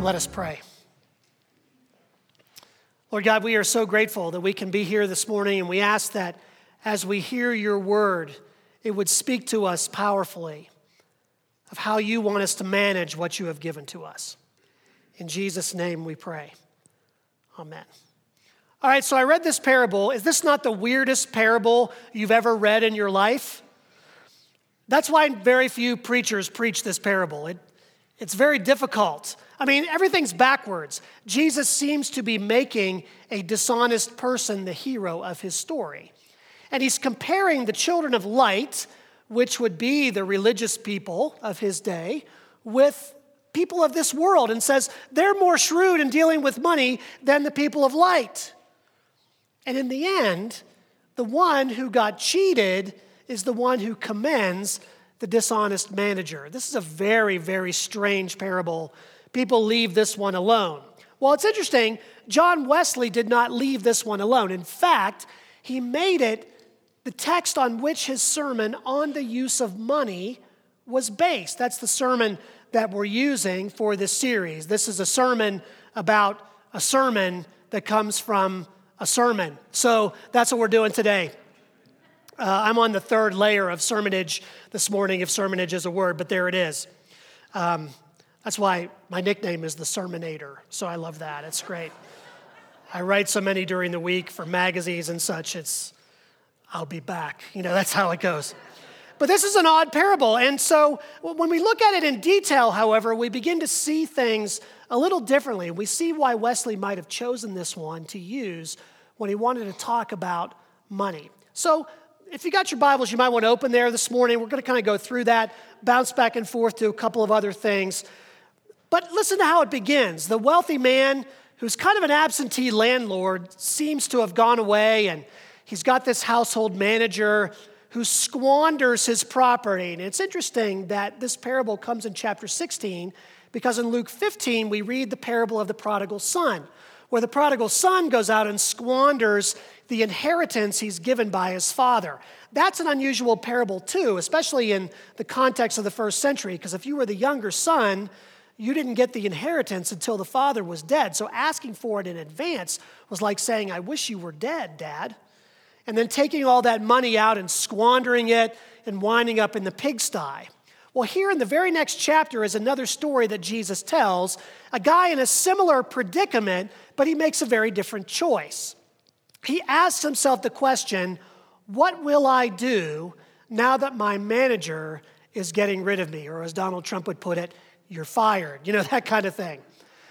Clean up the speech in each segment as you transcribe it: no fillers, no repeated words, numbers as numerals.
Let us pray. Lord God, we are so grateful that we can be here this morning, and we ask that as we hear your word, it would speak to us powerfully of how you want us to manage what you have given to us. In Jesus' name we pray. Amen. All right, so I read this parable. Is this not the weirdest parable you've ever read in your life? That's why very few preachers preach this parable. It's very difficult. I mean, everything's backwards. Jesus seems to be making a dishonest person the hero of his story. And he's comparing the children of light, which would be the religious people of his day, with people of this world, and says they're more shrewd in dealing with money than the people of light. And in the end, the one who got cheated is the one who commends the dishonest manager. This is a very, very strange parable. People leave this one alone. Well, it's interesting, John Wesley did not leave this one alone. In fact, he made it the text on which his sermon on the use of money was based. That's the sermon that we're using for this series. This is a sermon about a sermon that comes from a sermon. So that's what we're doing today. I'm on the third layer of sermonage this morning, if sermonage is a word, but there it is. That's why my nickname is the Sermonator, so I love that. It's great. I write so many during the week for magazines and such, I'll be back. That's how it goes. But this is an odd parable, and so when we look at it in detail, however, we begin to see things a little differently. We see why Wesley might have chosen this one to use when he wanted to talk about money. So if you got your Bibles, you might want to open there this morning. We're going to kind of go through that, bounce back and forth to a couple of other things. But listen to how it begins. The wealthy man, who's kind of an absentee landlord, seems to have gone away, and he's got this household manager who squanders his property. And it's interesting that this parable comes in chapter 16, because in Luke 15, we read the parable of the prodigal son, where the prodigal son goes out and squanders the inheritance he's given by his father. That's an unusual parable too, especially in the context of the first century, because if you were the younger son, you didn't get the inheritance until the father was dead. So asking for it in advance was like saying, I wish you were dead, Dad. And then taking all that money out and squandering it and winding up in the pigsty. Well, here in the very next chapter is another story that Jesus tells, a guy in a similar predicament, but he makes a very different choice. He asks himself the question, what will I do now that my manager is getting rid of me? Or as Donald Trump would put it, you're fired, that kind of thing.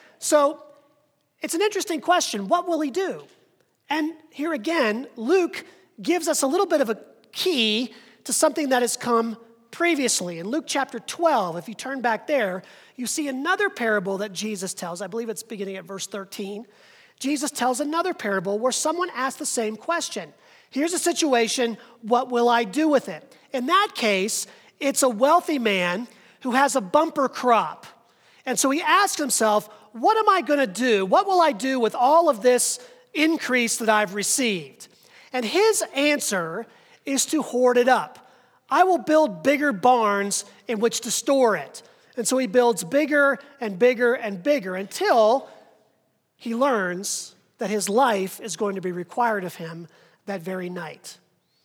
So it's an interesting question. What will he do? And here again, Luke gives us a little bit of a key to something that has come previously. In Luke chapter 12, if you turn back there, you see another parable that Jesus tells. I believe it's beginning at verse 13. Jesus tells another parable where someone asks the same question. Here's a situation, what will I do with it? In that case, it's a wealthy man who has a bumper crop. And so he asks himself, what am I going to do? What will I do with all of this increase that I've received? And his answer is to hoard it up. I will build bigger barns in which to store it. And so he builds bigger and bigger and bigger until he learns that his life is going to be required of him that very night.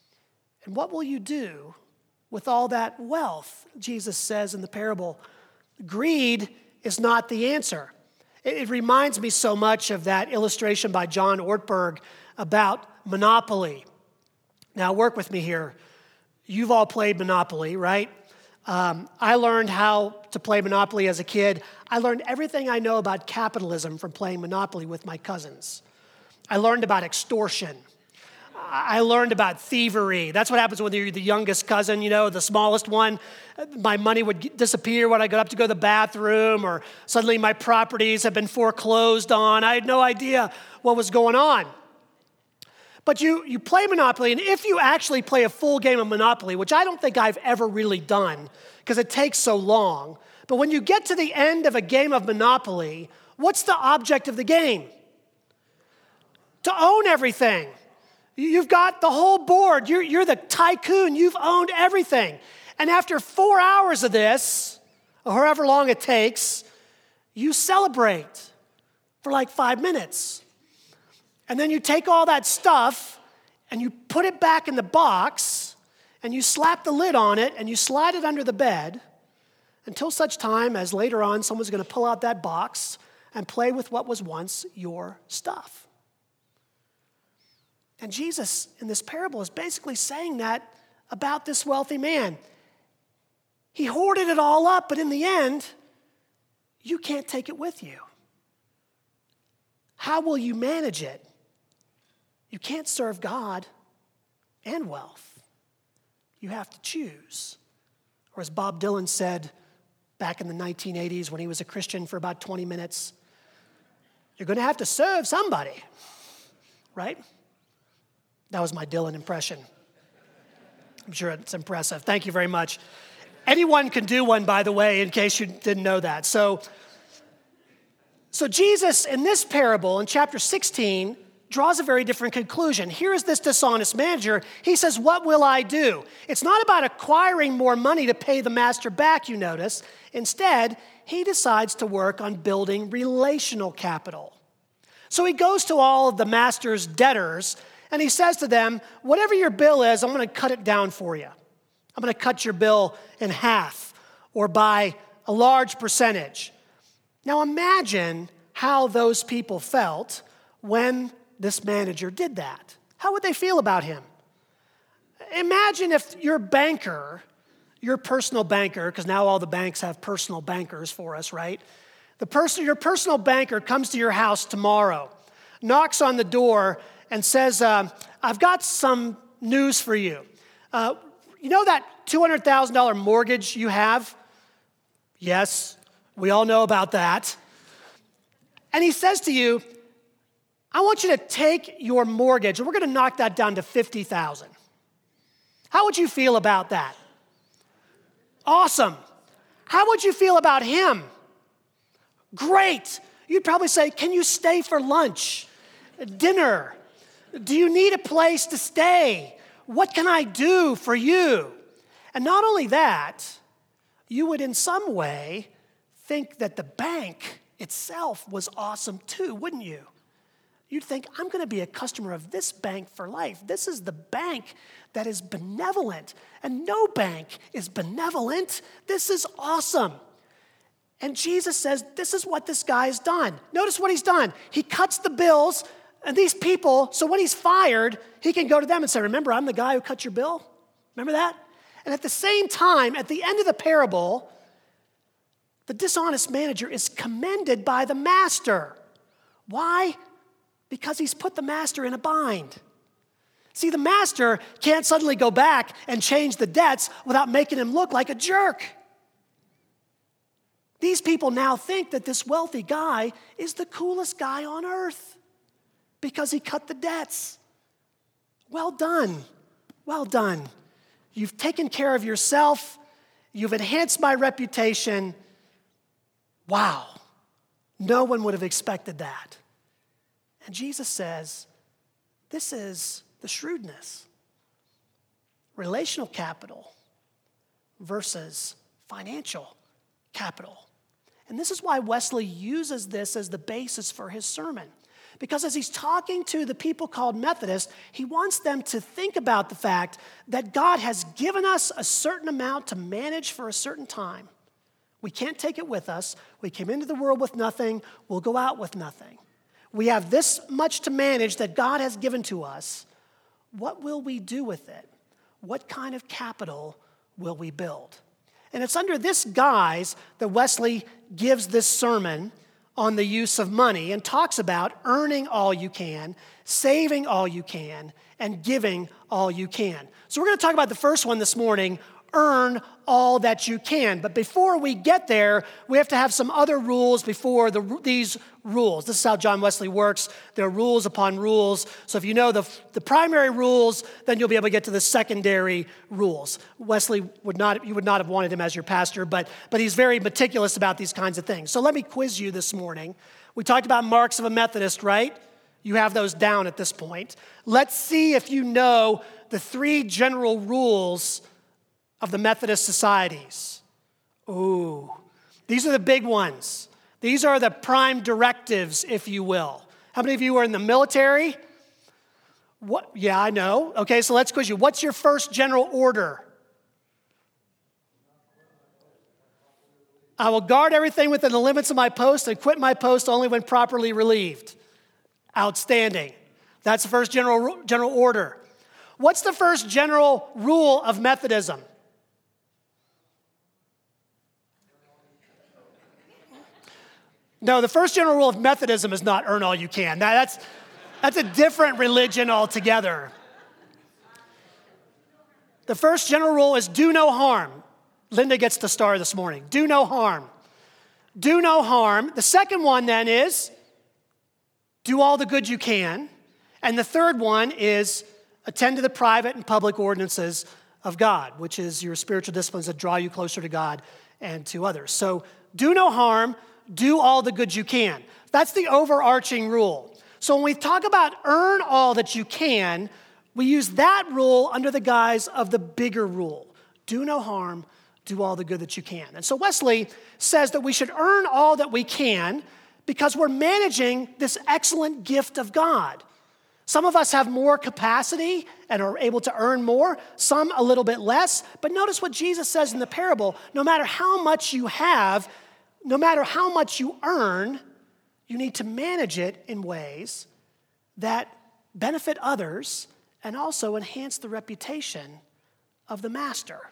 And what will you do with all that wealth? Jesus says in the parable, greed is not the answer. It reminds me so much of that illustration by John Ortberg about Monopoly. Now, work with me here. You've all played Monopoly, right? I learned how to play Monopoly as a kid. I learned everything I know about capitalism from playing Monopoly with my cousins. I learned about extortion. I learned about thievery. That's what happens when you're the youngest cousin, the smallest one. My money would disappear when I got up to go to the bathroom, or suddenly my properties have been foreclosed on. I had no idea what was going on. But you play Monopoly, and if you actually play a full game of Monopoly, which I don't think I've ever really done because it takes so long, but when you get to the end of a game of Monopoly, what's the object of the game? To own everything. You've got the whole board. You're the tycoon. You've owned everything. And after 4 hours of this, or however long it takes, you celebrate for like 5 minutes. And then you take all that stuff and you put it back in the box and you slap the lid on it and you slide it under the bed until such time as later on someone's going to pull out that box and play with what was once your stuff. And Jesus in this parable is basically saying that about this wealthy man. He hoarded it all up, but in the end, you can't take it with you. How will you manage it? You can't serve God and wealth. You have to choose. Or as Bob Dylan said back in the 1980s when he was a Christian for about 20 minutes, you're going to have to serve somebody, right? That was my Dylan impression. I'm sure it's impressive. Thank you very much. Anyone can do one, by the way, in case you didn't know that. So Jesus, in this parable, in chapter 16, draws a very different conclusion. Here is this dishonest manager. He says, what will I do? It's not about acquiring more money to pay the master back, you notice. Instead, he decides to work on building relational capital. So he goes to all of the master's debtors, and he says to them, whatever your bill is, I'm going to cut it down for you. I'm going to cut your bill in half or by a large percentage. Now imagine how those people felt when this manager did that. How would they feel about him? Imagine if your banker, your personal banker, because now all the banks have personal bankers for us, right? Your personal banker comes to your house tomorrow, knocks on the door and says, I've got some news for you. You know that $200,000 mortgage you have? Yes, we all know about that. And he says to you, I want you to take your mortgage, and we're going to knock that down to $50,000. How would you feel about that? Awesome. How would you feel about him? Great. You'd probably say, can you stay for lunch, dinner? Do you need a place to stay? What can I do for you? And not only that, you would in some way think that the bank itself was awesome too, wouldn't you? You'd think, I'm going to be a customer of this bank for life. This is the bank that is benevolent, and no bank is benevolent. This is awesome. And Jesus says, this is what this guy has done. Notice what he's done. He cuts the bills, and these people, so when he's fired, he can go to them and say, remember, I'm the guy who cut your bill? Remember that? And at the same time, at the end of the parable, the dishonest manager is commended by the master. Why? Because he's put the master in a bind. See, the master can't suddenly go back and change the debts without making him look like a jerk. These people now think that this wealthy guy is the coolest guy on earth because he cut the debts. Well done. Well done. You've taken care of yourself. You've enhanced my reputation. Wow. No one would have expected that. And Jesus says, this is the shrewdness. Relational capital versus financial capital. And this is why Wesley uses this as the basis for his sermon. Because as he's talking to the people called Methodists, he wants them to think about the fact that God has given us a certain amount to manage for a certain time. We can't take it with us. We came into the world with nothing. We'll go out with nothing. We have this much to manage that God has given to us. What will we do with it? What kind of capital will we build? And it's under this guise that Wesley gives this sermon on the use of money and talks about earning all you can, saving all you can, and giving all you can. So we're going to talk about the first one this morning, earn all that you can. But before we get there, we have to have some other rules before these rules. This is how John Wesley works. There are rules upon rules. So if you know the primary rules, then you'll be able to get to the secondary rules. Wesley you would not have wanted him as your pastor, but he's very meticulous about these kinds of things. So let me quiz you this morning. We talked about marks of a Methodist, right? You have those down at this point. Let's see if you know the 3 general rules of the Methodist societies. Ooh, these are the big ones. These are the prime directives, if you will. How many of you are in the military? What? Yeah, I know. Okay, so let's quiz you. What's your first general order? I will guard everything within the limits of my post and quit my post only when properly relieved. Outstanding. That's the first general order. What's the first general rule of Methodism? No, the first general rule of Methodism is not earn all you can. Now, that's a different religion altogether. The first general rule is do no harm. Linda gets the star this morning. Do no harm. Do no harm. The second one then is do all the good you can. And the third one is attend to the private and public ordinances of God, which is your spiritual disciplines that draw you closer to God and to others. So do no harm, do all the good you can. That's the overarching rule. So when we talk about earn all that you can, we use that rule under the guise of the bigger rule. Do no harm, do all the good that you can. And so Wesley says that we should earn all that we can because we're managing this excellent gift of God. Some of us have more capacity and are able to earn more, some a little bit less. But notice what Jesus says in the parable. No matter how much you have, no matter how much you earn, you need to manage it in ways that benefit others and also enhance the reputation of the master.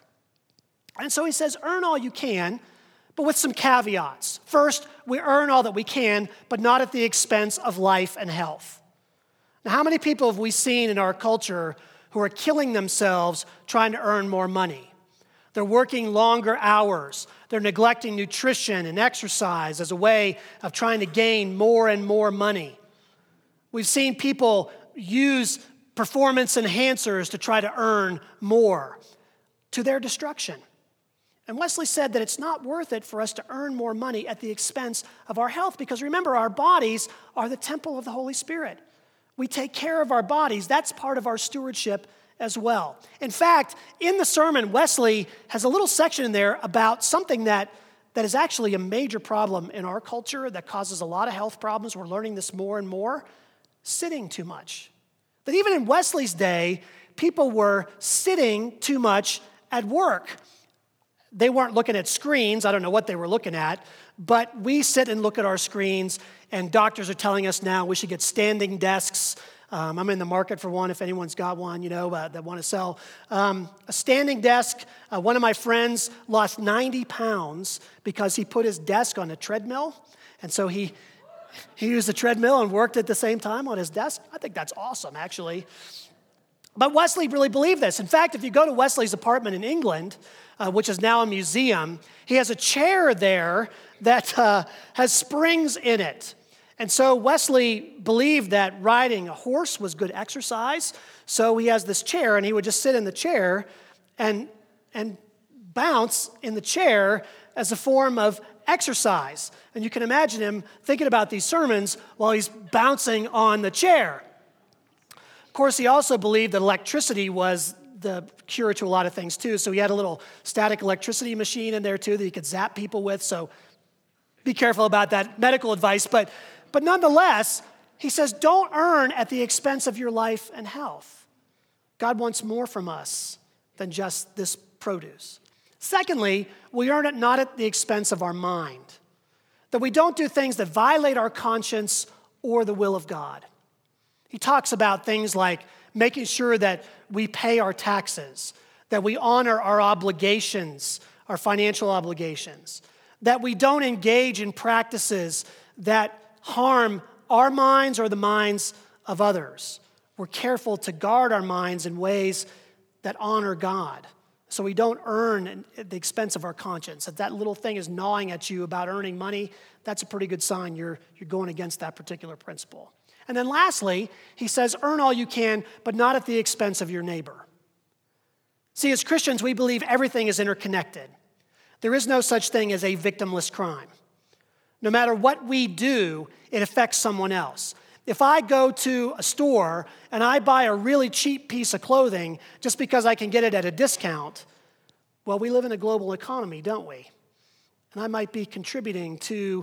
And so he says, earn all you can, but with some caveats. First, we earn all that we can, but not at the expense of life and health. Now, how many people have we seen in our culture who are killing themselves trying to earn more money? They're working longer hours. They're neglecting nutrition and exercise as a way of trying to gain more and more money. We've seen people use performance enhancers to try to earn more to their destruction. And Wesley said that it's not worth it for us to earn more money at the expense of our health because remember, our bodies are the temple of the Holy Spirit. We take care of our bodies. That's part of our stewardship as well. In fact, in the sermon, Wesley has a little section in there about something that is actually a major problem in our culture that causes a lot of health problems. We're learning this more and more. Sitting too much. That even in Wesley's day, people were sitting too much at work. They weren't looking at screens. I don't know what they were looking at, but we sit and look at our screens, and doctors are telling us now we should get standing desks. I'm in the market for one if anyone's got one, that want to sell. A standing desk. One of my friends lost 90 pounds because he put his desk on a treadmill, and so he used the treadmill and worked at the same time on his desk. I think that's awesome, actually. But Wesley really believed this. In fact, if you go to Wesley's apartment in England, which is now a museum, he has a chair there that has springs in it. And so Wesley believed that riding a horse was good exercise. So he has this chair, and he would just sit in the chair and bounce in the chair as a form of exercise. And you can imagine him thinking about these sermons while he's bouncing on the chair. Of course, he also believed that electricity was the cure to a lot of things too. So he had a little static electricity machine in there too that he could zap people with. So be careful about that medical advice. But nonetheless, he says, don't earn at the expense of your life and health. God wants more from us than just this produce. Secondly, we earn it not at the expense of our mind. That we don't do things that violate our conscience or the will of God. He talks about things like making sure that we pay our taxes, that we honor our obligations, our financial obligations, that we don't engage in practices that harm our minds or the minds of others. We're careful to guard our minds in ways that honor God, so we don't earn at the expense of our conscience. If that little thing is gnawing at you about earning money, that's a pretty good sign you're going against that particular principle. And then lastly, he says, earn all you can, but not at the expense of your neighbor. See, as Christians, we believe everything is interconnected. There is no such thing as a victimless crime. No matter what we do, it affects someone else. If I go to a store and I buy a really cheap piece of clothing just because I can get it at a discount, well, we live in a global economy, don't we? And I might be contributing to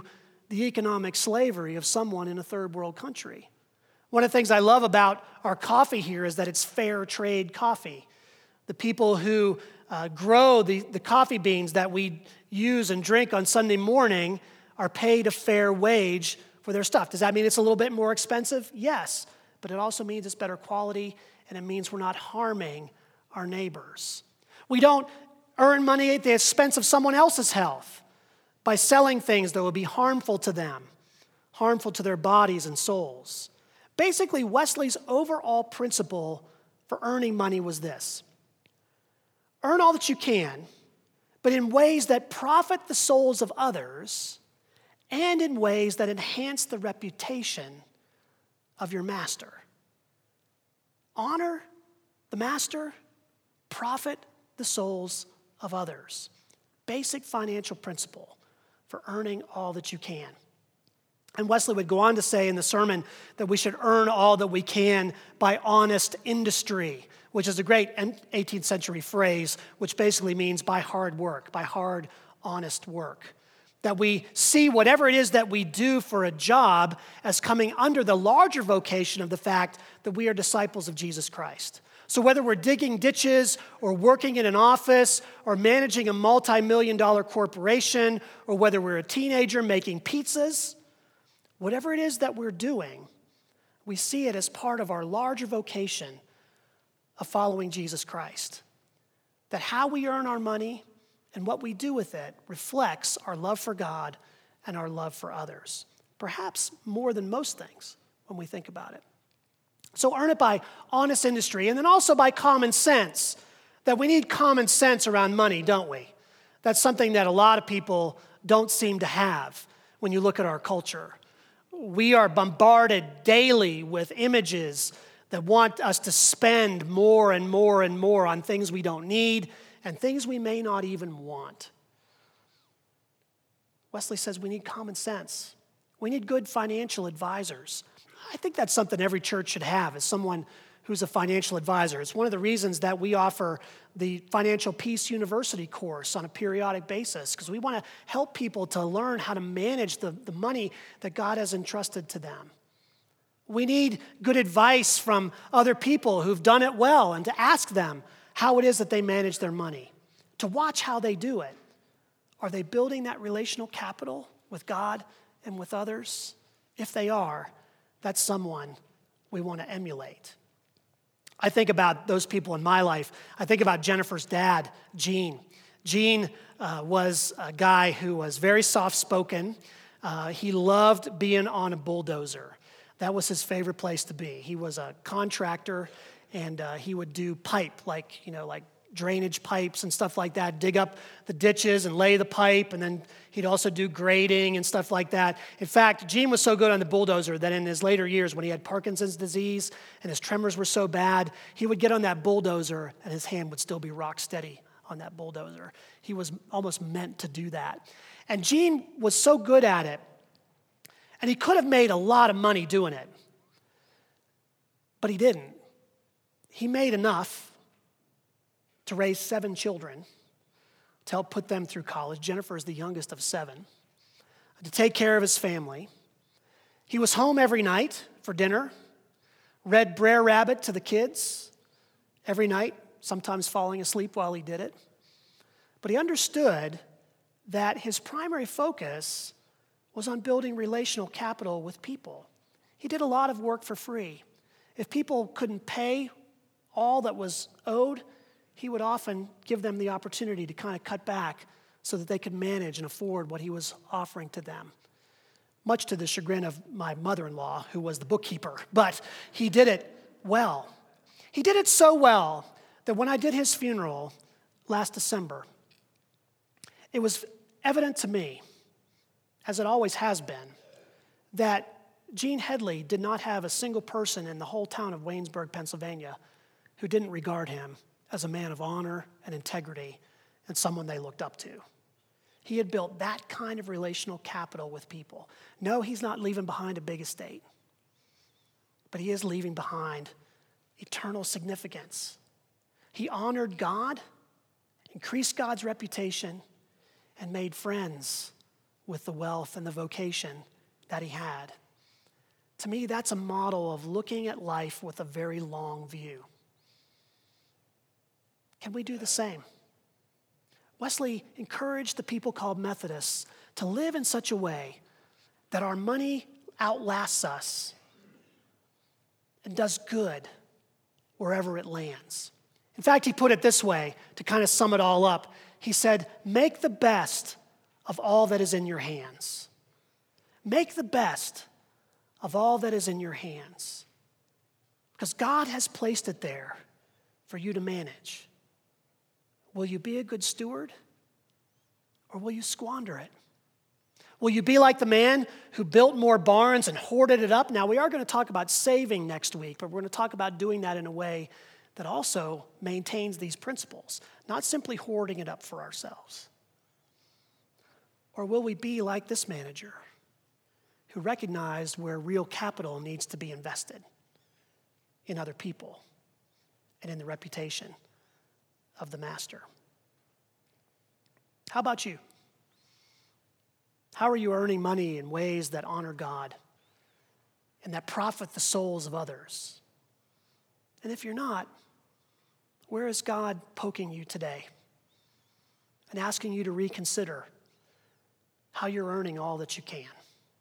the economic slavery of someone in a third world country. One of the things I love about our coffee here is that it's fair trade coffee. The people who grow the coffee beans that we use and drink on Sunday morning are paid a fair wage for their stuff. Does that mean it's a little bit more expensive? Yes, but it also means it's better quality, and it means we're not harming our neighbors. We don't earn money at the expense of someone else's health by selling things that will be harmful to them, harmful to their bodies and souls. Basically, Wesley's overall principle for earning money was this: earn all that you can, but in ways that profit the souls of others and in ways that enhance the reputation of your master. Honor the master, profit the souls of others. Basic financial principle for earning all that you can. And Wesley would go on to say in the sermon that we should earn all that we can by honest industry, which is a great 18th century phrase, which basically means by hard work, by hard, honest work. That we see whatever it is that we do for a job as coming under the larger vocation of the fact that we are disciples of Jesus Christ. So whether we're digging ditches or working in an office or managing a multi-million-dollar corporation, or whether we're a teenager making pizzas, whatever it is that we're doing, we see it as part of our larger vocation of following Jesus Christ. That how we earn our money and what we do with it reflects our love for God and our love for others. Perhaps more than most things when we think about it. So earn it by honest industry, and then also by common sense. That we need common sense around money, don't we? That's something that a lot of people don't seem to have when you look at our culture. We are bombarded daily with images that want us to spend more and more and more on things we don't need and things we may not even want. Wesley says we need common sense. We need good financial advisors. I think that's something every church should have, is someone who's a financial advisor. It's one of the reasons that we offer the Financial Peace University course on a periodic basis, because we want to help people to learn how to manage the money that God has entrusted to them. We need good advice from other people who've done it well and to ask them how it is that they manage their money, to watch how they do it. Are they building that relational capital with God and with others? If they are, that's someone we want to emulate. I think about those people in my life. I think about Jennifer's dad, Gene. Gene was a guy who was very soft-spoken. He loved being on a bulldozer. That was his favorite place to be. He was a contractor, and he would do pipe, like drainage pipes and stuff like that, dig up the ditches and lay the pipe, and then he'd also do grading and stuff like that. In fact, Gene was so good on the bulldozer that in his later years, when he had Parkinson's disease and his tremors were so bad, he would get on that bulldozer and his hand would still be rock steady on that bulldozer. He was almost meant to do that. And Gene was so good at it, and he could have made a lot of money doing it, but he didn't. He made enough to raise 7 children, to help put them through college. Jennifer is the youngest of 7, to take care of his family. He was home every night for dinner, read Brer Rabbit to the kids every night, sometimes falling asleep while he did it. But he understood that his primary focus was on building relational capital with people. He did a lot of work for free. If people couldn't pay all that was owed, he would often give them the opportunity to kind of cut back so that they could manage and afford what he was offering to them. Much to the chagrin of my mother-in-law, who was the bookkeeper, but he did it well. He did it so well that when I did his funeral last December, it was evident to me, as it always has been, that Gene Headley did not have a single person in the whole town of Waynesburg, Pennsylvania, who didn't regard him as a man of honor and integrity and someone they looked up to. He had built that kind of relational capital with people. No, he's not leaving behind a big estate, but he is leaving behind eternal significance. He honored God, increased God's reputation, and made friends with the wealth and the vocation that he had. To me, that's a model of looking at life with a very long view. Can we do the same? Wesley encouraged the people called Methodists to live in such a way that our money outlasts us and does good wherever it lands. In fact, he put it this way to kind of sum it all up. He said, make the best of all that is in your hands. Make the best of all that is in your hands. Because God has placed it there for you to manage. Will you be a good steward, or will you squander it? Will you be like the man who built more barns and hoarded it up? Now, we are going to talk about saving next week, but we're going to talk about doing that in a way that also maintains these principles, not simply hoarding it up for ourselves. Or will we be like this manager who recognized where real capital needs to be invested in other people and in the reputation of the master? How about you? How are you earning money in ways that honor God and that profit the souls of others? And if you're not, where is God poking you today and asking you to reconsider how you're earning all that you can?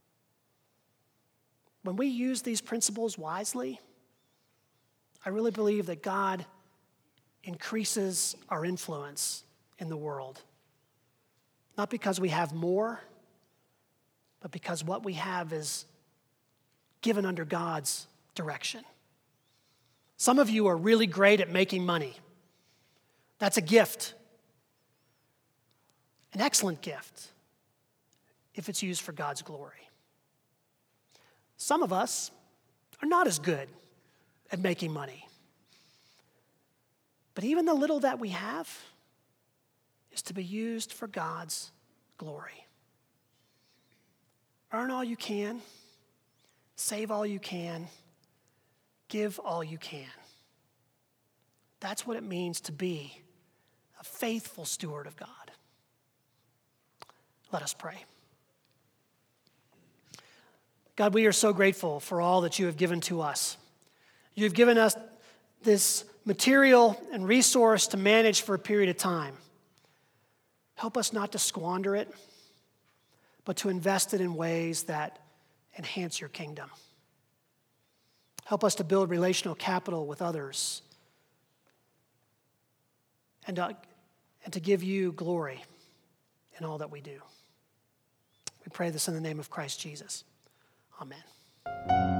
When we use these principles wisely, I really believe that God increases our influence in the world. Not because we have more, but because what we have is given under God's direction. Some of you are really great at making money. That's a gift. An excellent gift if it's used for God's glory. Some of us are not as good at making money. But even the little that we have is to be used for God's glory. Earn all you can, save all you can, give all you can. That's what it means to be a faithful steward of God. Let us pray. God, we are so grateful for all that you have given to us. You've given us this material and resource to manage for a period of time. Help us not to squander it, but to invest it in ways that enhance your kingdom. Help us to build relational capital with others and to give you glory in all that we do. We pray this in the name of Christ Jesus. Amen.